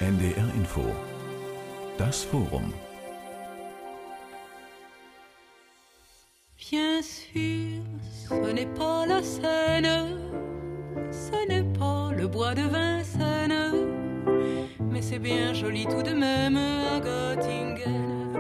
NDR Info. Das Forum. Bien sûr, ce n'est pas la Seine, ce n'est pas le bois de Vincennes, mais c'est bien joli tout de même à Göttingen,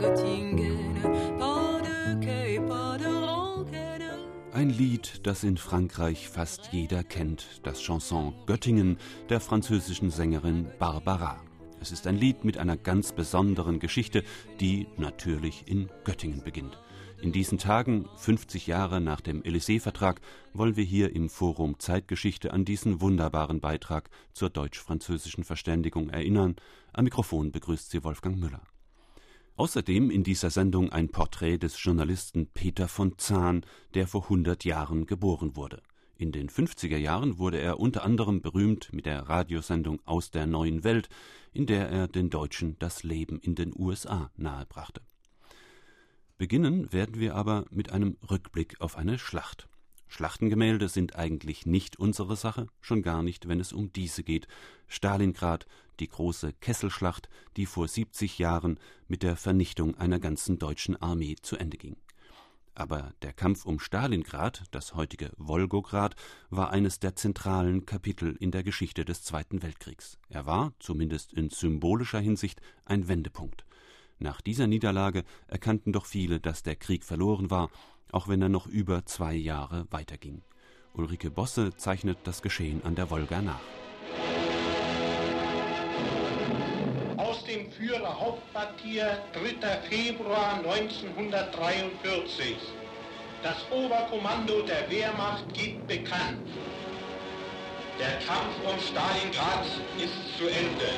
pas de quai, pas de Ranken. Ein Lied, das in Frankreich fast jeder kennt, das Chanson Göttingen der französischen Sängerin Barbara. Es ist ein Lied mit einer ganz besonderen Geschichte, die natürlich in Göttingen beginnt. In diesen Tagen, 50 Jahre nach dem Élysée-Vertrag, wollen wir hier im Forum Zeitgeschichte an diesen wunderbaren Beitrag zur deutsch-französischen Verständigung erinnern. Am Mikrofon begrüßt Sie Wolfgang Müller. Außerdem in dieser Sendung ein Porträt des Journalisten Peter von Zahn, der vor 100 Jahren geboren wurde. In den 50er Jahren wurde er unter anderem berühmt mit der Radiosendung Aus der neuen Welt, in der er den Deutschen das Leben in den USA nahebrachte. Beginnen werden wir aber mit einem Rückblick auf eine Schlacht. Schlachtengemälde sind eigentlich nicht unsere Sache, schon gar nicht, wenn es um diese geht. Stalingrad, die große Kesselschlacht, die vor 70 Jahren mit der Vernichtung einer ganzen deutschen Armee zu Ende ging. Aber der Kampf um Stalingrad, das heutige Wolgograd, war eines der zentralen Kapitel in der Geschichte des Zweiten Weltkriegs. Er war, zumindest in symbolischer Hinsicht, ein Wendepunkt. Nach dieser Niederlage erkannten doch viele, dass der Krieg verloren war, auch wenn er noch über 2 Jahre weiterging. Ulrike Bosse zeichnet das Geschehen an der Wolga nach. Aus dem Führerhauptquartier 3. Februar 1943. Das Oberkommando der Wehrmacht gibt bekannt. Der Kampf um Stalingrad ist zu Ende.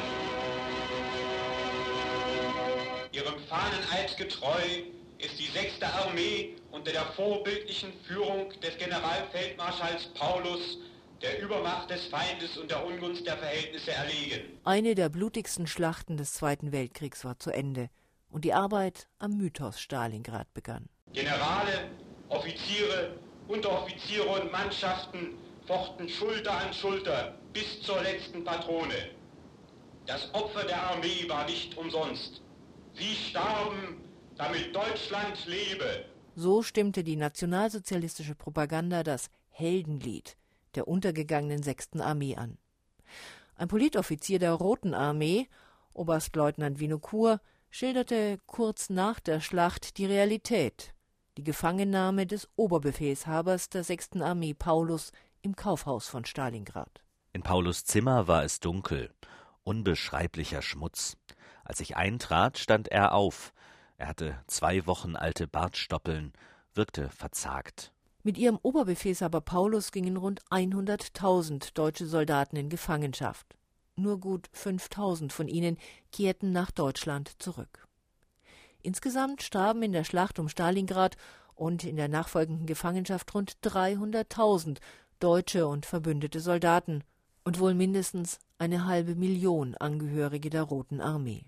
Ihrem Fahneneid getreu ist die 6. Armee unter der vorbildlichen Führung des Generalfeldmarschalls Paulus der Übermacht des Feindes und der Ungunst der Verhältnisse erlegen. Eine der blutigsten Schlachten des Zweiten Weltkriegs war zu Ende und die Arbeit am Mythos Stalingrad begann. Generale, Offiziere, Unteroffiziere und Mannschaften fochten Schulter an Schulter bis zur letzten Patrone. Das Opfer der Armee war nicht umsonst. Sie starben, damit Deutschland lebe. So stimmte die nationalsozialistische Propaganda das Heldenlied der untergegangenen 6. Armee an. Ein Politoffizier der Roten Armee, Oberstleutnant Vinocourt, schilderte kurz nach der Schlacht die Realität, die Gefangennahme des Oberbefehlshabers der 6. Armee Paulus im Kaufhaus von Stalingrad. In Paulus' Zimmer war es dunkel, unbeschreiblicher Schmutz. Als ich eintrat, stand er auf. Er hatte 2 Wochen alte Bartstoppeln, wirkte verzagt. Mit ihrem Oberbefehlshaber Paulus gingen rund 100.000 deutsche Soldaten in Gefangenschaft. Nur gut 5.000 von ihnen kehrten nach Deutschland zurück. Insgesamt starben in der Schlacht um Stalingrad und in der nachfolgenden Gefangenschaft rund 300.000 deutsche und verbündete Soldaten und wohl mindestens 500.000 Angehörige der Roten Armee.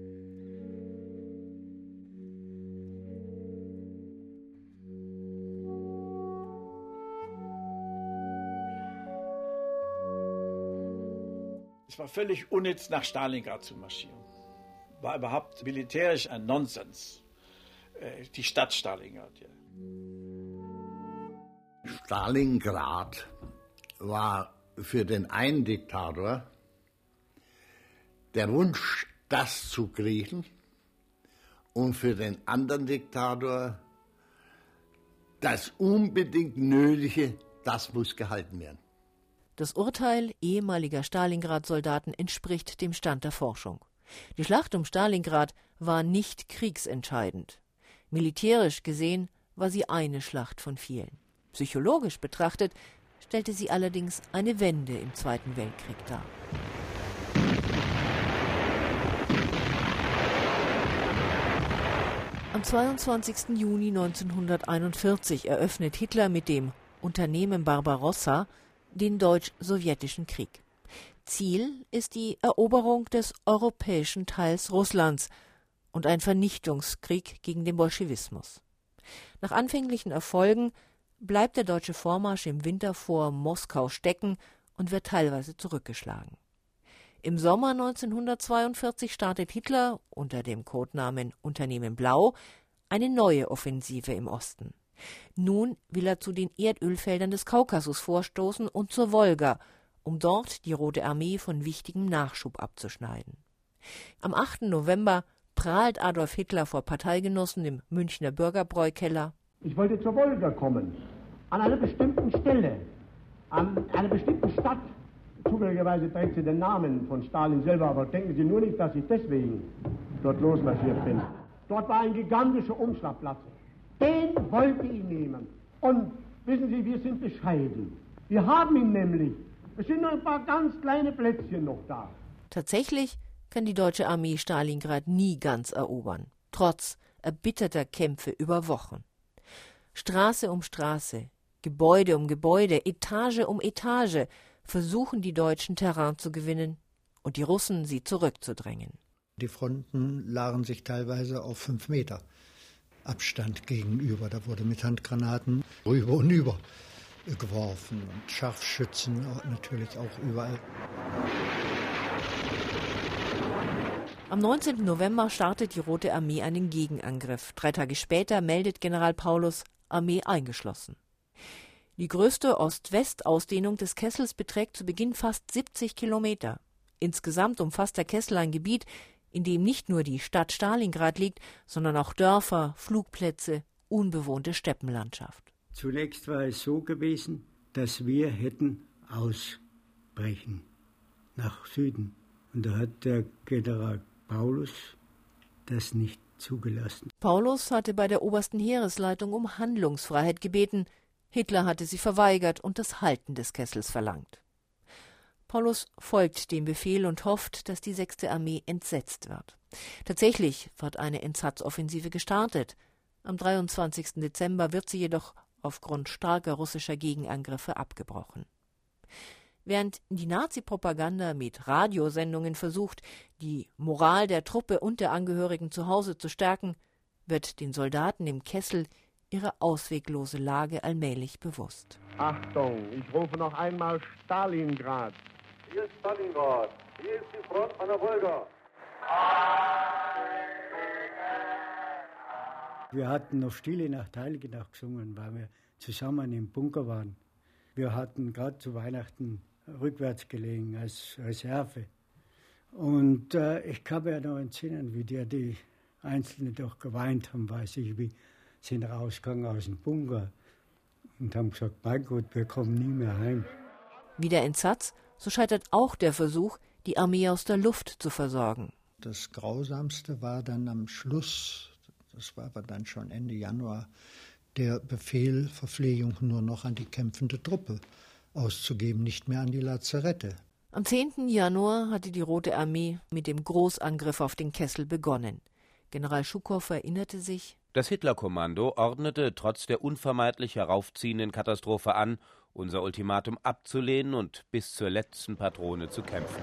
Es war völlig unnütz, nach Stalingrad zu marschieren. War überhaupt militärisch ein Nonsens. Die Stadt Stalingrad. Ja. Stalingrad war für den einen Diktator der Wunsch, das zu kriegen, und für den anderen Diktator das unbedingt Nötige, das muss gehalten werden. Das Urteil ehemaliger Stalingrad-Soldaten entspricht dem Stand der Forschung. Die Schlacht um Stalingrad war nicht kriegsentscheidend. Militärisch gesehen war sie eine Schlacht von vielen. Psychologisch betrachtet stellte sie allerdings eine Wende im Zweiten Weltkrieg dar. Am 22. Juni 1941 eröffnet Hitler mit dem Unternehmen Barbarossa den deutsch-sowjetischen Krieg. Ziel ist die Eroberung des europäischen Teils Russlands und ein Vernichtungskrieg gegen den Bolschewismus. Nach anfänglichen Erfolgen bleibt der deutsche Vormarsch im Winter vor Moskau stecken und wird teilweise zurückgeschlagen. Im Sommer 1942 startet Hitler unter dem Codenamen Unternehmen Blau eine neue Offensive im Osten. Nun will er zu den Erdölfeldern des Kaukasus vorstoßen und zur Wolga, um dort die Rote Armee von wichtigem Nachschub abzuschneiden. Am 8. November prahlt Adolf Hitler vor Parteigenossen im Münchner Bürgerbräukeller. Ich wollte zur Wolga kommen, an einer bestimmten Stelle, an einer bestimmten Stadt. Zufälligerweise trägt sie den Namen von Stalin selber, aber denken Sie nur nicht, dass ich deswegen dort losmarschiert bin. Dort war ein gigantischer Umschlagplatz. Den wollte ich nehmen. Und wissen Sie, wir sind bescheiden. Wir haben ihn nämlich. Es sind nur ein paar ganz kleine Plätzchen noch da. Tatsächlich kann die deutsche Armee Stalingrad nie ganz erobern, trotz erbitterter Kämpfe über Wochen. Straße um Straße, Gebäude um Gebäude, Etage um Etage versuchen die Deutschen Terrain zu gewinnen und die Russen sie zurückzudrängen. Die Fronten lagen sich teilweise auf 5 Meter Abstand gegenüber. Da wurde mit Handgranaten rüber und über geworfen und Scharfschützen natürlich auch überall. Am 19. November startet die Rote Armee einen Gegenangriff. 3 Tage später meldet General Paulus, Armee eingeschlossen. Die größte Ost-West-Ausdehnung des Kessels beträgt zu Beginn fast 70 Kilometer. Insgesamt umfasst der Kessel ein Gebiet, in dem nicht nur die Stadt Stalingrad liegt, sondern auch Dörfer, Flugplätze, unbewohnte Steppenlandschaft. Zunächst war es so gewesen, dass wir hätten ausbrechen nach Süden. Und da hat der General Paulus das nicht zugelassen. Paulus hatte bei der obersten Heeresleitung um Handlungsfreiheit gebeten. Hitler hatte sie verweigert und das Halten des Kessels verlangt. Paulus folgt dem Befehl und hofft, dass die 6. Armee entsetzt wird. Tatsächlich wird eine Entsatzoffensive gestartet. Am 23. Dezember wird sie jedoch aufgrund starker russischer Gegenangriffe abgebrochen. Während die Nazi-Propaganda mit Radiosendungen versucht, die Moral der Truppe und der Angehörigen zu Hause zu stärken, wird den Soldaten im Kessel ihre ausweglose Lage allmählich bewusst. Achtung, ich rufe noch einmal Stalingrad. Hier ist Stalingrad. Hier ist die Front an der Wolga. Wir hatten noch Stille Nacht, Heilige Nacht gesungen, weil wir zusammen im Bunker waren. Wir hatten gerade zu Weihnachten rückwärts gelegen als Reserve. Und ich kann mir noch entsinnen, wie die Einzelnen doch geweint haben, weiß ich, wie sind rausgegangen aus dem Bunker und haben gesagt, mein Gott, wir kommen nie mehr heim. Wie der Entsatz, so scheitert auch der Versuch, die Armee aus der Luft zu versorgen. Das Grausamste war dann am Schluss, das war aber dann schon Ende Januar, der Befehl, Verpflegung nur noch an die kämpfende Truppe auszugeben, nicht mehr an die Lazarette. Am 10. Januar hatte die Rote Armee mit dem Großangriff auf den Kessel begonnen. General Schukow erinnerte sich: Das Hitlerkommando ordnete trotz der unvermeidlich heraufziehenden Katastrophe an, unser Ultimatum abzulehnen und bis zur letzten Patrone zu kämpfen.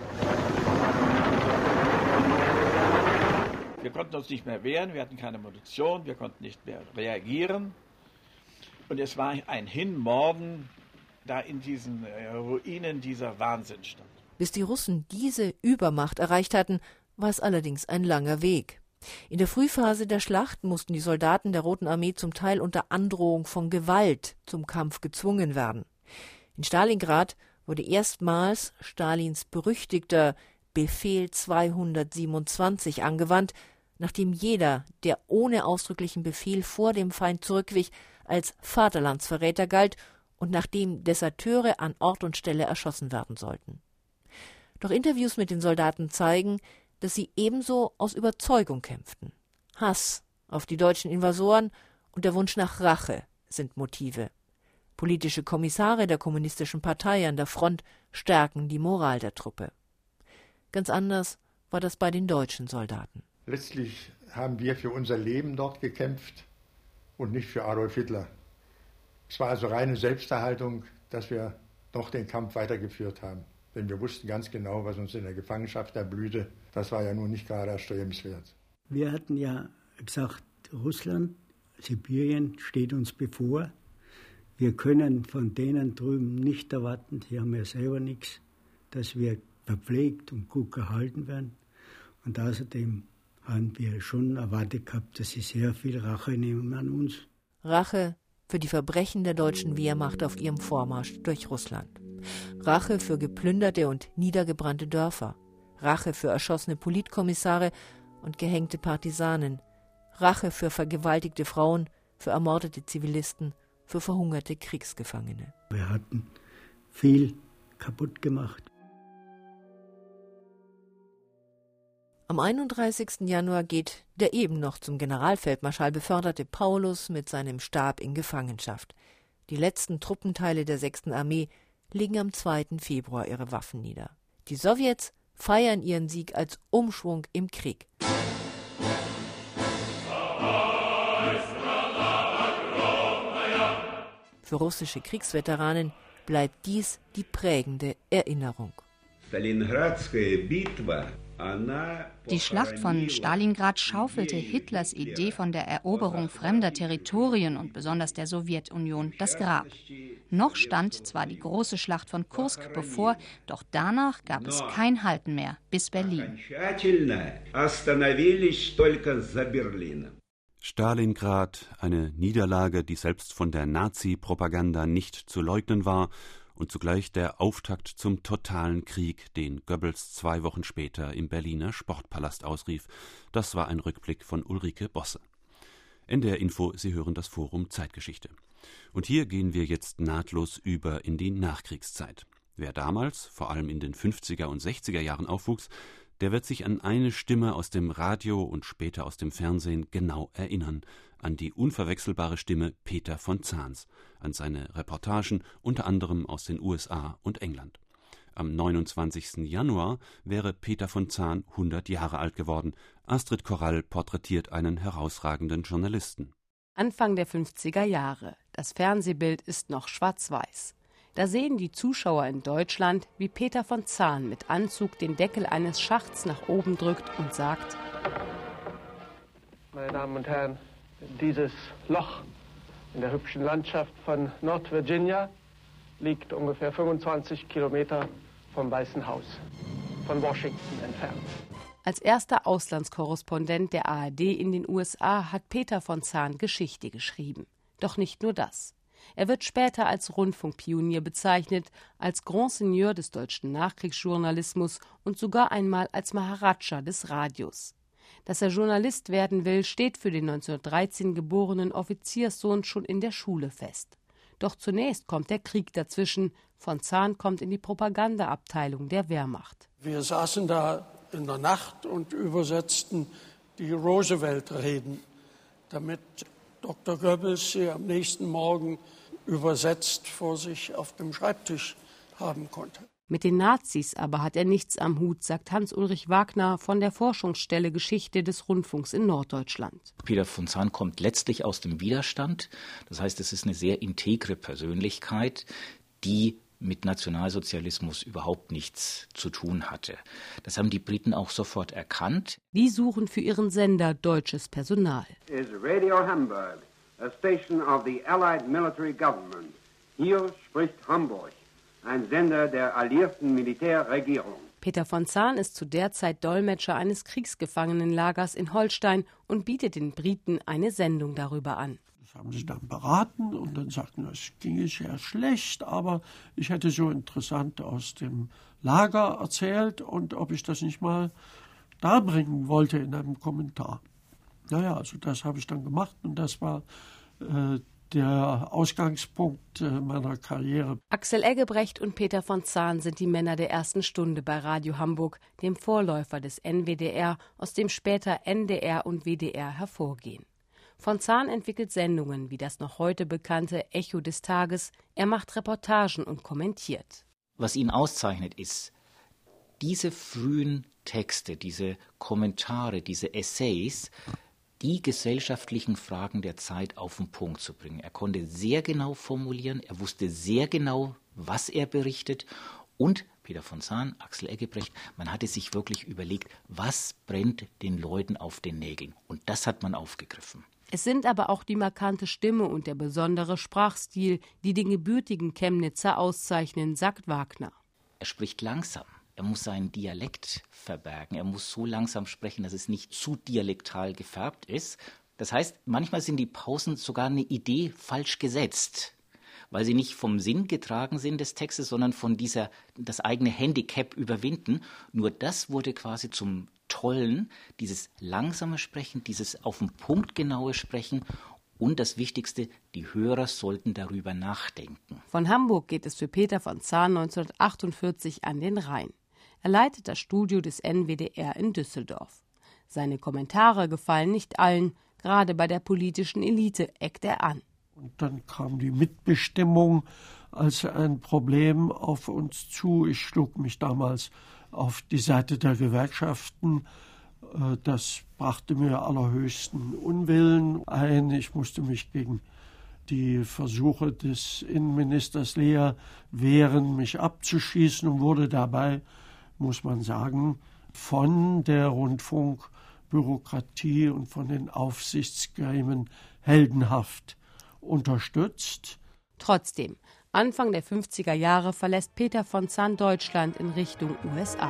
Wir konnten uns nicht mehr wehren, wir hatten keine Munition, wir konnten nicht mehr reagieren. Und es war ein Hinmorden da in diesen Ruinen dieser Wahnsinnsstadt. Bis die Russen diese Übermacht erreicht hatten, war es allerdings ein langer Weg. In der Frühphase der Schlacht mussten die Soldaten der Roten Armee zum Teil unter Androhung von Gewalt zum Kampf gezwungen werden. In Stalingrad wurde erstmals Stalins berüchtigter Befehl 227 angewandt, nachdem jeder, der ohne ausdrücklichen Befehl vor dem Feind zurückwich, als Vaterlandsverräter galt und nachdem Deserteure an Ort und Stelle erschossen werden sollten. Doch Interviews mit den Soldaten zeigen, dass sie ebenso aus Überzeugung kämpften. Hass auf die deutschen Invasoren und der Wunsch nach Rache sind Motive. Politische Kommissare der Kommunistischen Partei an der Front stärken die Moral der Truppe. Ganz anders war das bei den deutschen Soldaten. Letztlich haben wir für unser Leben dort gekämpft und nicht für Adolf Hitler. Es war also reine Selbsterhaltung, dass wir doch den Kampf weitergeführt haben. Denn wir wussten ganz genau, was uns in der Gefangenschaft erblühte. Das war ja nun nicht gerade erstrebenswert. Wir hatten ja gesagt, Russland, Sibirien steht uns bevor. Wir können von denen drüben nicht erwarten, die haben ja selber nichts, dass wir verpflegt und gut gehalten werden. Und außerdem haben wir schon erwartet gehabt, dass sie sehr viel Rache nehmen an uns. Rache für die Verbrechen der deutschen Wehrmacht auf ihrem Vormarsch durch Russland. Rache für geplünderte und niedergebrannte Dörfer. Rache für erschossene Politkommissare und gehängte Partisanen. Rache für vergewaltigte Frauen, für ermordete Zivilisten, für verhungerte Kriegsgefangene. Wir hatten viel kaputt gemacht. Am 31. Januar geht der eben noch zum Generalfeldmarschall beförderte Paulus mit seinem Stab in Gefangenschaft. Die letzten Truppenteile der 6. Armee legen am 2. Februar ihre Waffen nieder. Die Sowjets feiern ihren Sieg als Umschwung im Krieg. Für russische Kriegsveteranen bleibt dies die prägende Erinnerung. Die Schlacht von Stalingrad schaufelte Hitlers Idee von der Eroberung fremder Territorien und besonders der Sowjetunion das Grab. Noch stand zwar die große Schlacht von Kursk bevor, doch danach gab es kein Halten mehr bis Berlin. Stalingrad, eine Niederlage, die selbst von der Nazi-Propaganda nicht zu leugnen war und zugleich der Auftakt zum totalen Krieg, den Goebbels 2 Wochen später im Berliner Sportpalast ausrief. Das war ein Rückblick von Ulrike Bosse. NDR Info, Sie hören das Forum Zeitgeschichte. Und hier gehen wir jetzt nahtlos über in die Nachkriegszeit. Wer damals, vor allem in den 50er und 60er Jahren aufwuchs, der wird sich an eine Stimme aus dem Radio und später aus dem Fernsehen genau erinnern, an die unverwechselbare Stimme Peter von Zahns, an seine Reportagen unter anderem aus den USA und England. Am 29. Januar wäre Peter von Zahn 100 Jahre alt geworden. Astrid Korall porträtiert einen herausragenden Journalisten. Anfang der 50er Jahre. Das Fernsehbild ist noch schwarz-weiß. Da sehen die Zuschauer in Deutschland, wie Peter von Zahn mit Anzug den Deckel eines Schachts nach oben drückt und sagt: Meine Damen und Herren, dieses Loch in der hübschen Landschaft von Nord-Virginia liegt ungefähr 25 Kilometer vom Weißen Haus, von Washington entfernt. Als erster Auslandskorrespondent der ARD in den USA hat Peter von Zahn Geschichte geschrieben. Doch nicht nur das. Er wird später als Rundfunkpionier bezeichnet, als Grand Seigneur des deutschen Nachkriegsjournalismus und sogar einmal als Maharaja des Radios. Dass er Journalist werden will, steht für den 1913 geborenen Offizierssohn schon in der Schule fest. Doch zunächst kommt der Krieg dazwischen. Von Zahn kommt in die Propagandaabteilung der Wehrmacht. Wir saßen da in der Nacht und übersetzten die Roosevelt-Reden, damit Dr. Goebbels sie am nächsten Morgen übersetzt vor sich auf dem Schreibtisch haben konnte. Mit den Nazis aber hat er nichts am Hut, sagt Hans-Ulrich Wagner von der Forschungsstelle Geschichte des Rundfunks in Norddeutschland. Peter von Zahn kommt letztlich aus dem Widerstand. Das heißt, es ist eine sehr integre Persönlichkeit, die mit Nationalsozialismus überhaupt nichts zu tun hatte. Das haben die Briten auch sofort erkannt. Die suchen für ihren Sender deutsches Personal. Is Radio Hamburg, a station of the Allied Military Government. Hier spricht Hamburg, ein Sender der alliierten Militärregierung. Peter von Zahn ist zu der Zeit Dolmetscher eines Kriegsgefangenenlagers in Holstein und bietet den Briten eine Sendung darüber an. Das haben sie dann beraten und dann sagten, es ginge sehr schlecht, aber ich hätte so interessant aus dem Lager erzählt und ob ich das nicht mal darbringen wollte in einem Kommentar. Naja, also das habe ich dann gemacht und das war der Ausgangspunkt meiner Karriere. Axel Eggebrecht und Peter von Zahn sind die Männer der ersten Stunde bei Radio Hamburg, dem Vorläufer des NWDR, aus dem später NDR und WDR hervorgehen. Von Zahn entwickelt Sendungen wie das noch heute bekannte Echo des Tages. Er macht Reportagen und kommentiert. Was ihn auszeichnet, ist diese frühen Texte, diese Kommentare, diese Essays, die gesellschaftlichen Fragen der Zeit auf den Punkt zu bringen. Er konnte sehr genau formulieren, er wusste sehr genau, was er berichtet. Und Peter von Zahn, Axel Eggebrecht, man hatte sich wirklich überlegt, was brennt den Leuten auf den Nägeln. Und das hat man aufgegriffen. Es sind aber auch die markante Stimme und der besondere Sprachstil, die den gebürtigen Chemnitzer auszeichnen, sagt Wagner. Er spricht langsam. Er muss seinen Dialekt verbergen. Er muss so langsam sprechen, dass es nicht zu dialektal gefärbt ist. Das heißt, manchmal sind die Pausen sogar eine Idee falsch gesetzt, weil sie nicht vom Sinn getragen sind des Textes, sondern von das eigene Handicap überwinden. Nur das wurde quasi zum Tollen, dieses langsame Sprechen, dieses auf den Punkt genaue Sprechen. Und das Wichtigste, die Hörer sollten darüber nachdenken. Von Hamburg geht es für Peter von Zahn 1948 an den Rhein. Er leitet das Studio des NWDR in Düsseldorf. Seine Kommentare gefallen nicht allen, gerade bei der politischen Elite eckt er an. Und dann kam die Mitbestimmung als ein Problem auf uns zu. Ich schlug mich damals auf die Seite der Gewerkschaften. Das brachte mir allerhöchsten Unwillen ein. Ich musste mich gegen die Versuche des Innenministers Lehr wehren, mich abzuschießen und wurde dabei, muss man sagen, von der Rundfunkbürokratie und von den Aufsichtsgremien heldenhaft unterstützt. Trotzdem, Anfang der 50er Jahre verlässt Peter von Zahn Deutschland in Richtung USA.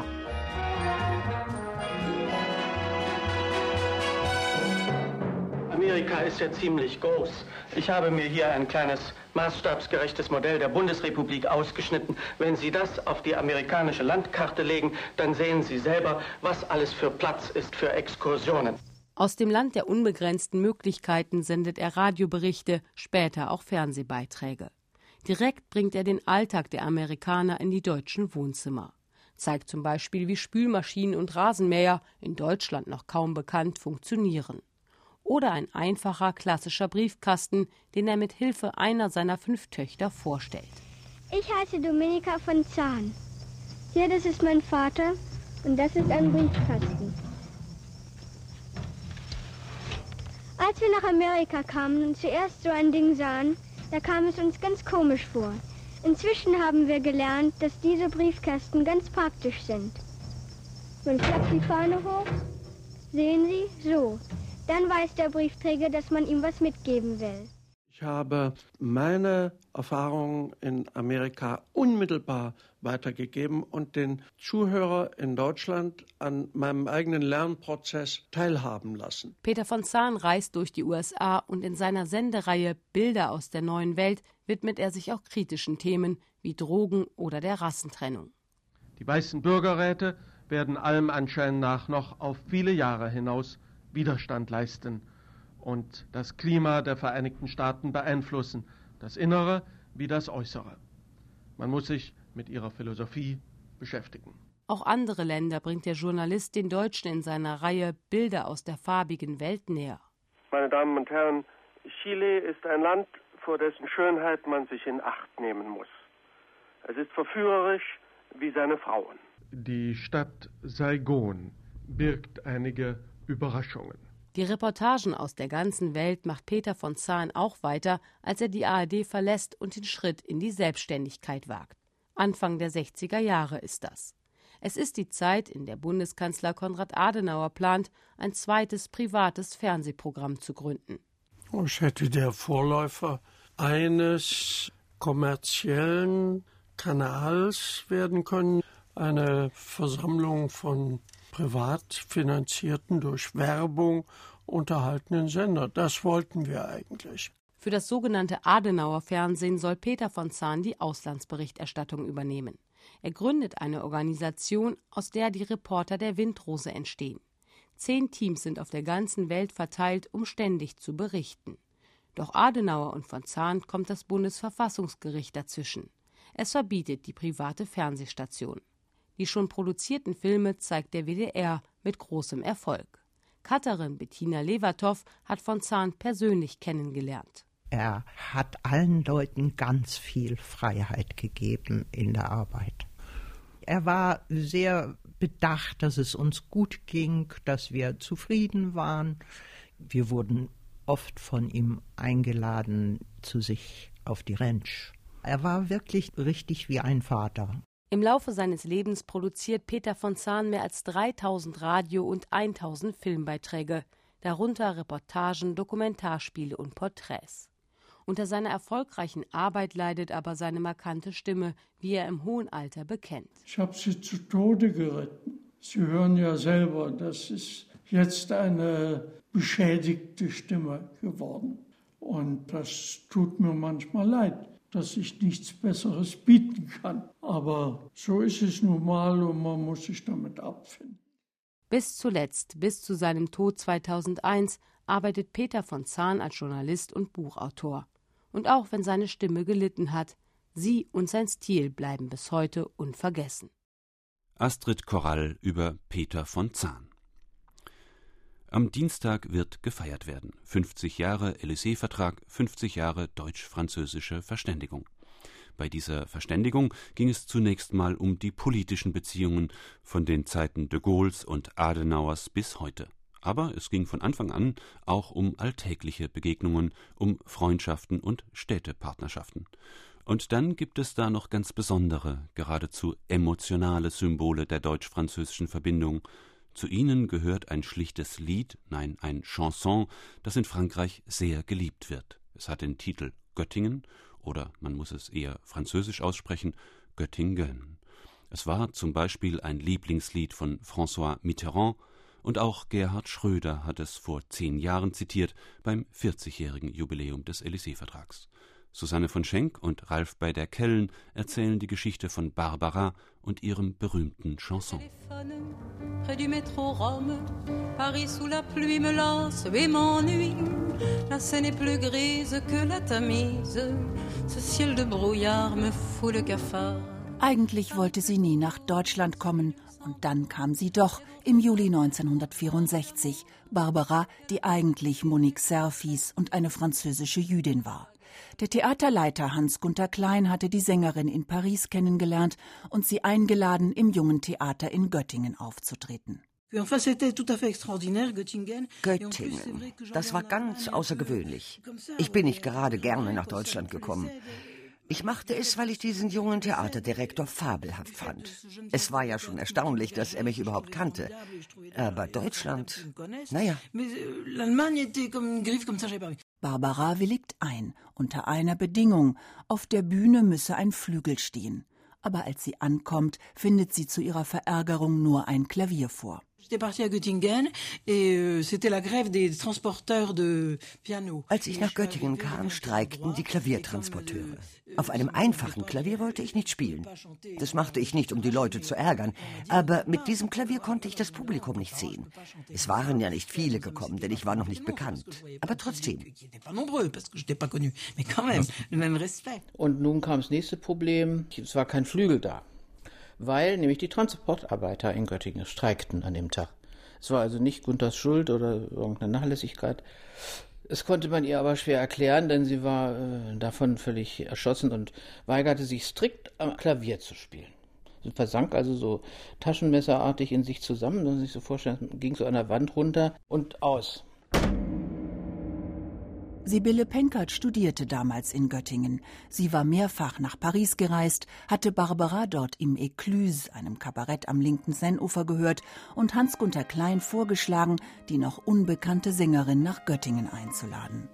Amerika ist ja ziemlich groß. Ich habe mir hier ein kleines maßstabsgerechtes Modell der Bundesrepublik ausgeschnitten. Wenn Sie das auf die amerikanische Landkarte legen, dann sehen Sie selber, was alles für Platz ist für Exkursionen. Aus dem Land der unbegrenzten Möglichkeiten sendet er Radioberichte, später auch Fernsehbeiträge. Direkt bringt er den Alltag der Amerikaner in die deutschen Wohnzimmer. Zeigt zum Beispiel, wie Spülmaschinen und Rasenmäher, in Deutschland noch kaum bekannt, funktionieren. Oder ein einfacher, klassischer Briefkasten, den er mit Hilfe einer seiner 5 Töchter vorstellt. Ich heiße Dominika von Zahn. Hier, das ist mein Vater und das ist ein Briefkasten. Als wir nach Amerika kamen und zuerst so ein Ding sahen, da kam es uns ganz komisch vor. Inzwischen haben wir gelernt, dass diese Briefkästen ganz praktisch sind. Man klappt die Fahne hoch, sehen Sie, so. Dann weiß der Briefträger, dass man ihm was mitgeben will. Ich habe meine Erfahrungen in Amerika unmittelbar weitergegeben und den Zuhörer in Deutschland an meinem eigenen Lernprozess teilhaben lassen. Peter von Zahn reist durch die USA und in seiner Sendereihe Bilder aus der neuen Welt widmet er sich auch kritischen Themen wie Drogen oder der Rassentrennung. Die weißen Bürgerräte werden allem Anschein nach noch auf viele Jahre hinaus Widerstand leisten und das Klima der Vereinigten Staaten beeinflussen, das Innere wie das Äußere. Man muss sich mit ihrer Philosophie beschäftigen. Auch andere Länder bringt der Journalist den Deutschen in seiner Reihe Bilder aus der farbigen Welt näher. Meine Damen und Herren, Chile ist ein Land, vor dessen Schönheit man sich in Acht nehmen muss. Es ist verführerisch wie seine Frauen. Die Stadt Saigon birgt einige Überraschungen. Die Reportagen aus der ganzen Welt macht Peter von Zahn auch weiter, als er die ARD verlässt und den Schritt in die Selbstständigkeit wagt. Anfang der 60er Jahre ist das. Es ist die Zeit, in der Bundeskanzler Konrad Adenauer plant, ein zweites privates Fernsehprogramm zu gründen. Ich hätte der Vorläufer eines kommerziellen Kanals werden können, eine Versammlung von privat finanzierten, durch Werbung unterhaltenen Sender. Das wollten wir eigentlich. Für das sogenannte Adenauer-Fernsehen soll Peter von Zahn die Auslandsberichterstattung übernehmen. Er gründet eine Organisation, aus der die Reporter der Windrose entstehen. 10 Teams sind auf der ganzen Welt verteilt, um ständig zu berichten. Doch Adenauer und von Zahn kommt das Bundesverfassungsgericht dazwischen. Es verbietet die private Fernsehstation. Die schon produzierten Filme zeigt der WDR mit großem Erfolg. Cutterin Bettina Levertow hat von Zahn persönlich kennengelernt. Er hat allen Leuten ganz viel Freiheit gegeben in der Arbeit. Er war sehr bedacht, dass es uns gut ging, dass wir zufrieden waren. Wir wurden oft von ihm eingeladen zu sich auf die Ranch. Er war wirklich richtig wie ein Vater. Im Laufe seines Lebens produziert Peter von Zahn mehr als 3000 Radio- und 1000 Filmbeiträge, darunter Reportagen, Dokumentarspiele und Porträts. Unter seiner erfolgreichen Arbeit leidet aber seine markante Stimme, wie er im hohen Alter bekennt. Ich habe sie zu Tode geritten. Sie hören ja selber, das ist jetzt eine beschädigte Stimme geworden. Und das tut mir manchmal leid, dass ich nichts Besseres bieten kann. Aber so ist es nun mal und man muss sich damit abfinden. Bis zuletzt, bis zu seinem Tod 2001, arbeitet Peter von Zahn als Journalist und Buchautor. Und auch wenn seine Stimme gelitten hat, sie und sein Stil bleiben bis heute unvergessen. Astrid Korall über Peter von Zahn. Am Dienstag wird gefeiert werden. 50 Jahre Élysée-Vertrag, 50 Jahre deutsch-französische Verständigung. Bei dieser Verständigung ging es zunächst mal um die politischen Beziehungen von den Zeiten de Gaulles und Adenauers bis heute. Aber es ging von Anfang an auch um alltägliche Begegnungen, um Freundschaften und Städtepartnerschaften. Und dann gibt es da noch ganz besondere, geradezu emotionale Symbole der deutsch-französischen Verbindung. Zu ihnen gehört ein schlichtes Lied, nein, ein Chanson, das in Frankreich sehr geliebt wird. Es hat den Titel Göttingen, oder man muss es eher französisch aussprechen, Göttingen. Es war zum Beispiel ein Lieblingslied von François Mitterrand, und auch Gerhard Schröder hat es vor 10 Jahren zitiert beim 40-jährigen Jubiläum des Élysée-Vertrags. Susanne von Schenk und Ralf Beider-Kellen erzählen die Geschichte von Barbara und ihrem berühmten Chanson. Près du métro Rome, Paris sous la pluie me lance et m'ennuie. La Seine est plus grise que la Tamise. Ce ciel de brouillard me fout le cafard. Eigentlich wollte sie nie nach Deutschland kommen. Und dann kam sie doch im Juli 1964. Barbara, die eigentlich Monique Serres hieß und eine französische Jüdin war. Der Theaterleiter Hans-Gunter Klein hatte die Sängerin in Paris kennengelernt und sie eingeladen, im Jungen Theater in Göttingen aufzutreten. Göttingen, das war ganz außergewöhnlich. Ich bin nicht gerade gerne nach Deutschland gekommen. Ich machte es, weil ich diesen jungen Theaterdirektor fabelhaft fand. Es war ja schon erstaunlich, dass er mich überhaupt kannte. Aber Deutschland, naja. Barbara willigt ein, unter einer Bedingung. Auf der Bühne müsse ein Flügel stehen. Aber als sie ankommt, findet sie zu ihrer Verärgerung nur ein Klavier vor. Als ich nach Göttingen kam, streikten die Klaviertransporteure. Auf einem einfachen Klavier wollte ich nicht spielen. Das machte ich nicht, um die Leute zu ärgern. Aber mit diesem Klavier konnte ich das Publikum nicht sehen. Es waren ja nicht viele gekommen, denn ich war noch nicht bekannt. Aber trotzdem. Und nun kam das nächste Problem. Es war kein Flügel da. Weil nämlich die Transportarbeiter in Göttingen streikten an dem Tag. Es war also nicht Günthers Schuld oder irgendeine Nachlässigkeit. Das konnte man ihr aber schwer erklären, denn sie war davon völlig erschossen und weigerte sich strikt am Klavier zu spielen. Sie versank also so taschenmesserartig in sich zusammen, man muss sich so vorstellen, ging so an der Wand runter und aus. Sibylle Penkert studierte damals in Göttingen. Sie war mehrfach nach Paris gereist, hatte Barbara dort im Ecluse, einem Kabarett am linken Seineufer, gehört und Hans-Gunter Klein vorgeschlagen, die noch unbekannte Sängerin nach Göttingen einzuladen.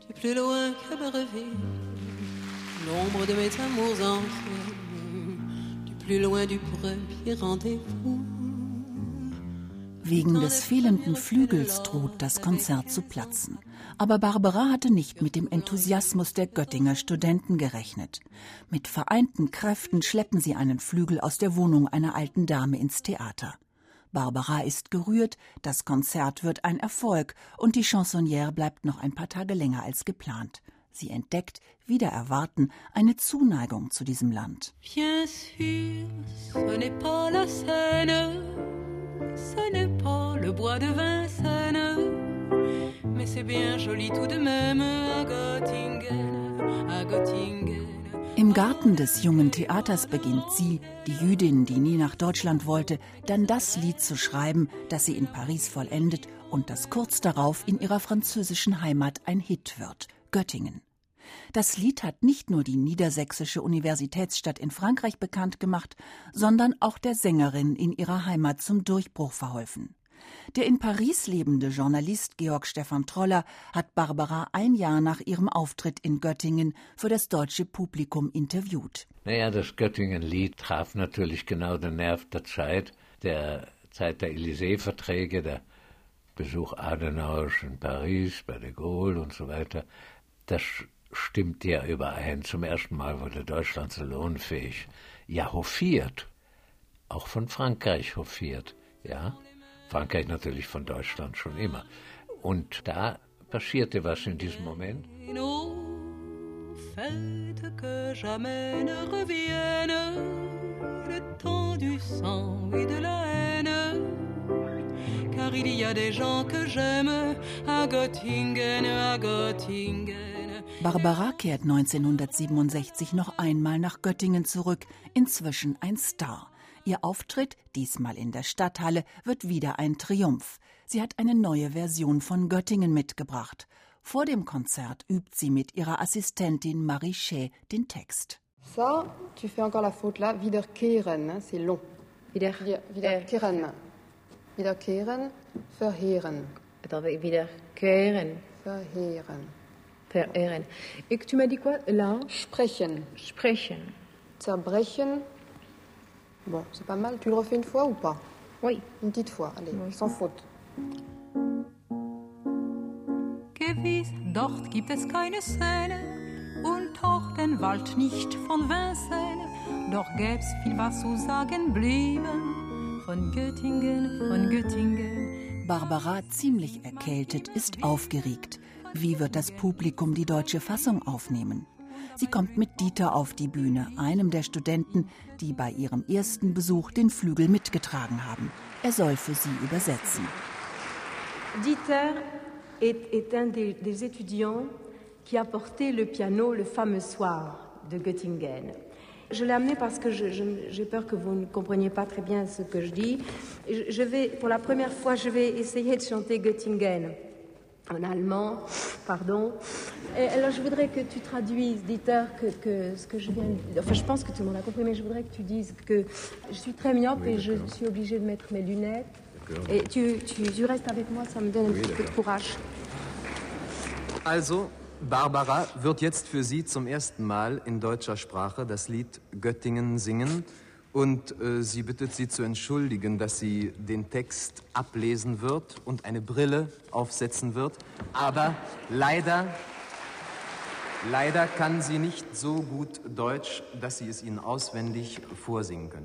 Wegen des fehlenden Flügels droht das Konzert zu platzen. Aber Barbara hatte nicht mit dem Enthusiasmus der Göttinger Studenten gerechnet. Mit vereinten Kräften schleppen sie einen Flügel aus der Wohnung einer alten Dame ins Theater. Barbara ist gerührt, das Konzert wird ein Erfolg und die Chansonnière bleibt noch ein paar Tage länger als geplant. Sie entdeckt, wider Erwarten, eine Zuneigung zu diesem Land. Bien sûr, ce n'est pas la Seine, ce n'est pas le bois de Vincennes, mais c'est bien joli tout de même à Göttingen, à Göttingen. Im Garten des Jungen Theaters beginnt sie, die Jüdin, die nie nach Deutschland wollte, dann das Lied zu schreiben, das sie in Paris vollendet und das kurz darauf in ihrer französischen Heimat ein Hit wird, Göttingen. Das Lied hat nicht nur die niedersächsische Universitätsstadt in Frankreich bekannt gemacht, sondern auch der Sängerin in ihrer Heimat zum Durchbruch verholfen. Der in Paris lebende Journalist Georg Stefan Troller hat Barbara ein Jahr nach ihrem Auftritt in Göttingen für das deutsche Publikum interviewt. Naja, das Göttingen-Lied traf natürlich genau den Nerv der Zeit der Élysée-Verträge, der Besuch Adenauers in Paris, bei de Gaulle und so weiter. Das stimmt ja überein. Zum ersten Mal wurde Deutschland salonfähig. Ja, hofiert. Auch von Frankreich hofiert. Ja, Frankreich natürlich von Deutschland schon immer. Und da passierte was in diesem Moment. Que jamais ne revienne le temps du sang et de la haine, car il y a des gens que j'aime à Göttingen, à Göttingen. Barbara kehrt 1967 noch einmal nach Göttingen zurück, inzwischen ein Star. Ihr Auftritt, diesmal in der Stadthalle, wird wieder ein Triumph. Sie hat eine neue Version von Göttingen mitgebracht. Vor dem Konzert übt sie mit ihrer Assistentin Marie Schä den Text. Ça, tu fais encore la faute là. Wiederkehren, c'est long. Wiederkehren. Wiederkehren, verheeren. Wiederkehren. Verheeren. Verehren. Et tu m'as dit quoi là? Sprechen. Sprechen. Zerbrechen. Bon, c'est pas mal. Tu le refais une fois ou pas? Oui. Une petite fois, allez, oui. Sans faute. Gewiss, dort gibt es keine Szene und auch den Wald nicht von Vincennes. Doch gäb's viel was zu sagen blieben von Göttingen, von Göttingen. Barbara, ziemlich erkältet, ist aufgeregt. Wie wird das Publikum die deutsche Fassung aufnehmen? Sie kommt mit Dieter auf die Bühne, einem der Studenten, die bei ihrem ersten Besuch den Flügel mitgetragen haben. Er soll für sie übersetzen. Dieter est un des étudiants qui a porté le piano le fameux soir de Göttingen. Je l'ai amené parce que j'ai peur que vous ne compreniez pas très bien ce que je dis. Pour la première fois, je vais essayer de chanter Göttingen en allemand, pardon. Et alors je voudrais que tu traduises, Dieter, que ce que je viens de dire. Enfin, je pense que tout le monde a compris, mais je voudrais que tu dises que je suis très myope et je suis obligée de mettre mes lunettes. Et tu restes avec moi, ça me donne un petit peu de courage. Also, Barbara wird jetzt für Sie zum ersten Mal in deutscher Sprache das Lied Göttingen singen. Und sie bittet Sie zu entschuldigen, dass sie den Text ablesen wird und eine Brille aufsetzen wird. Aber leider kann sie nicht so gut Deutsch, dass sie es Ihnen auswendig vorsingen können.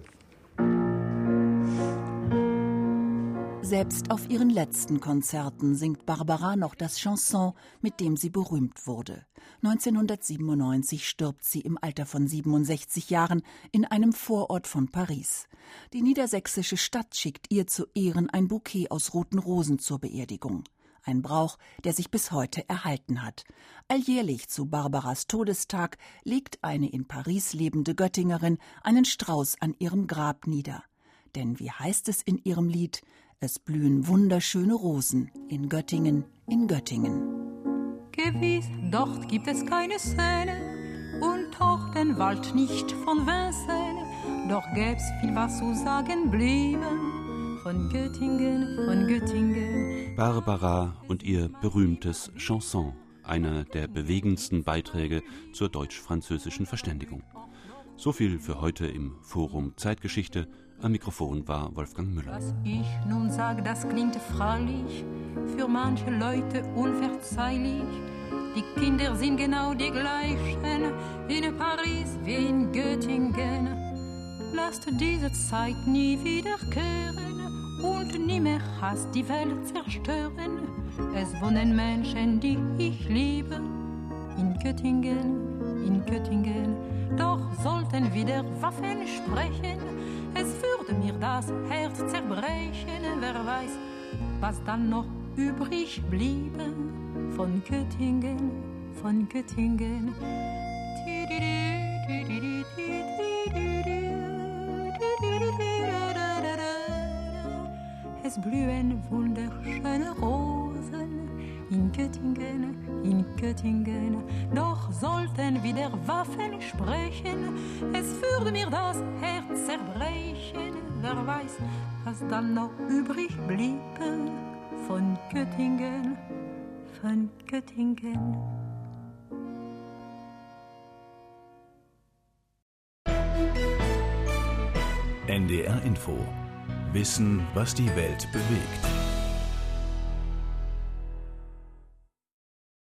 Selbst auf ihren letzten Konzerten singt Barbara noch das Chanson, mit dem sie berühmt wurde. 1997 stirbt sie im Alter von 67 Jahren in einem Vorort von Paris. Die niedersächsische Stadt schickt ihr zu Ehren ein Bouquet aus roten Rosen zur Beerdigung. Ein Brauch, der sich bis heute erhalten hat. Alljährlich zu Barbaras Todestag legt eine in Paris lebende Göttingerin einen Strauß an ihrem Grab nieder. Denn wie heißt es in ihrem Lied? Es blühen wunderschöne Rosen in Göttingen, in Göttingen. Gewiss, dort gibt es keine Szene und auch den Wald nicht von Vincennes. Doch gäb's viel was zu sagen blieben von Göttingen, von Göttingen. Barbara und ihr berühmtes Chanson, einer der bewegendsten Beiträge zur deutsch-französischen Verständigung. So viel für heute im Forum Zeitgeschichte. Am Mikrofon war Wolfgang Müller. Was ich nun sag, das klingt freilich für manche Leute unverzeihlich. Die Kinder sind genau die gleichen in Paris wie in Göttingen. Lasst diese Zeit nie wiederkehren und nie mehr Hass die Welt zerstören. Es wohnen Menschen, die ich liebe in Göttingen, in Göttingen. Doch sollten wieder Waffen sprechen, es würde mir das Herz zerbrechen. Wer weiß, was dann noch übrig bliebe von Göttingen, von Göttingen. Es blühen wunderschöne Rosen in Göttingen, doch sollten wieder Waffen sprechen, es würde mir das Herz zerbrechen, wer weiß, was dann noch übrig bliebe von Göttingen, von Göttingen. NDR Info. Wissen, was die Welt bewegt.